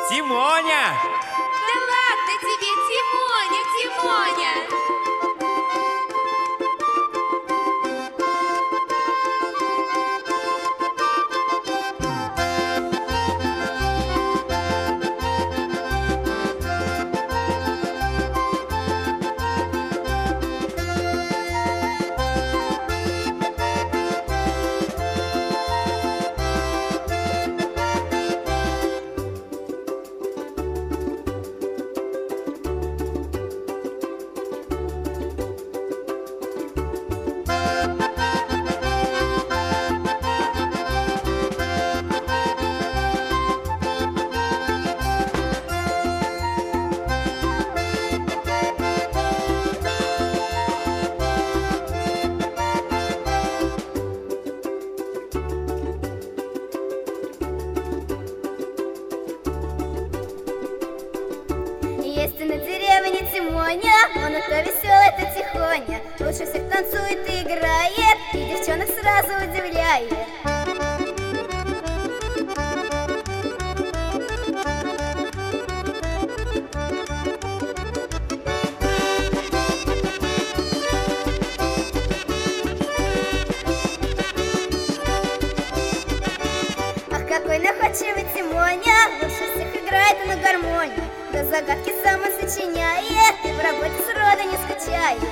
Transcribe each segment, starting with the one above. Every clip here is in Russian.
Тимоня! Да ладно тебе, Тимоня, Тимоня! Есть на деревне Тимоня, он это веселый, это тихоня. Лучше всех танцует и играет, и девчонок сразу удивляет. Ах, какой находчивый Тимоня, лучше всех играет на гармонии. Да загадки сам он сочиняет, и в работе сроду не скучает.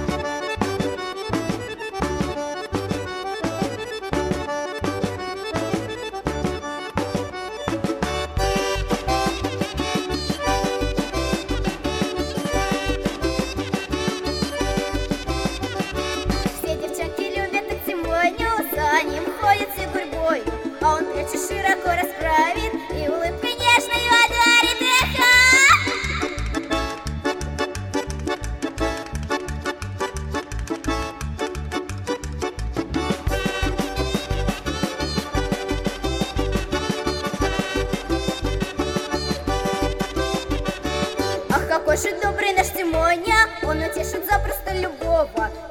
Все девчонки любят так Тимоню, за ним ходят всей гурьбою, а он плечи широко расправит и улыбкой нежной одарит их. Ах, какой же добрый наш Тимоня, он утешит запросто любого.